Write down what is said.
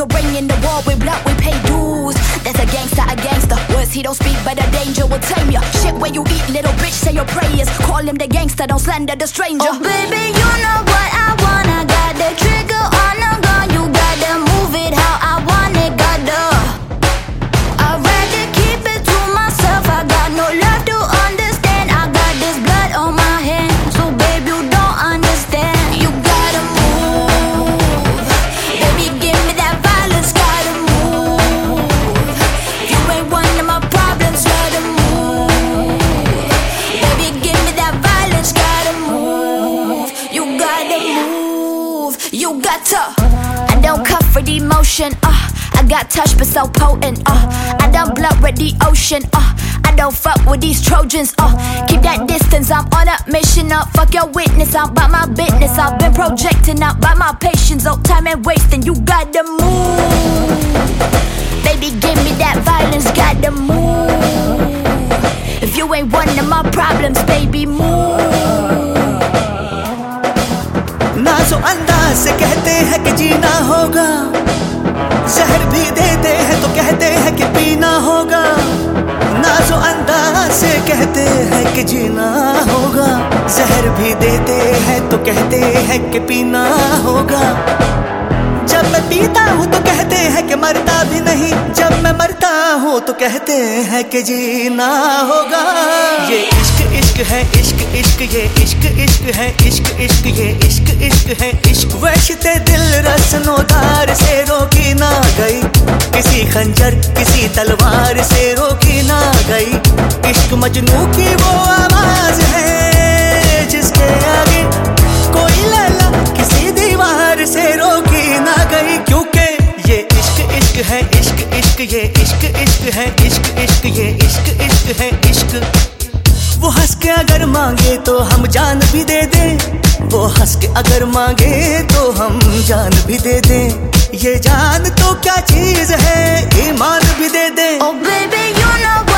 a ring in the wall with blood, we pay dues. There's a gangster. Words he don't speak, but a danger will tame ya. Shit where you eat, little bitch, say your prayers. Call him the gangster, don't slander the stranger. Oh baby, you know what I want. I got the trigger on the gun. You gotta move it how I want it, gotta. I'd rather keep it to myself. I got no love to understand. I got this blood on my hands, so babe, you don't understand. You gotta move, baby, give me that violence. Gotta move. You ain't one of my problems. Gotta move, baby, give me that violence. Gotta move. You gotta move. You got to. I don't cut for the emotion. I got touch but so potent. I don't blood with the ocean. I don't fuck with these Trojans. Keep that distance. I'm on a mission. Fuck your witness. I'm about my business. I've been projecting out by my patience. Time and wasting. You gotta move. Baby, give me that violence. Gotta move. If you ain't one of my problems, baby, move. नाज़ो अंदाज से कहते हैं कि जीना होगा, जहर भी देते हैं तो कहते हैं कि पीना होगा। नाज़ो अंदाज से कहते हैं कि जीना होगा, जहर भी देते हैं तो कहते हैं कि पीना होगा। जब मैं पीता हूँ तो कहते हैं कि मरता भी नहीं, जब मैं मरता हूँ तो कहते हैं कि जीना होगा। ये इश्क इश्क है, इश्क इश्क, ये इश्क इश्क है, इश्क इश्क, ये इश्क इश्क है, इश्क। वहशते दिल रस्नोदार से रोकी ना गई, किसी खंजर किसी तलवार से रोकी ना गई। इश्क मजनू की वो आवाज है जिसके आगे कोई लैला किसी दीवार से रोकी ना गई। क्योंकि ये इश्क इश्क है, इश्क इश्क, ये इश्क इश्क है, इश्क इश्क, ये इश्क इश्क है, इश्क। वो हंस के अगर मांगे तो हम जान भी दे दें, वो हंस के अगर मांगे तो हम जान भी दे दें। ये जान तो क्या चीज है, ईमान भी दे दें। Oh baby, you know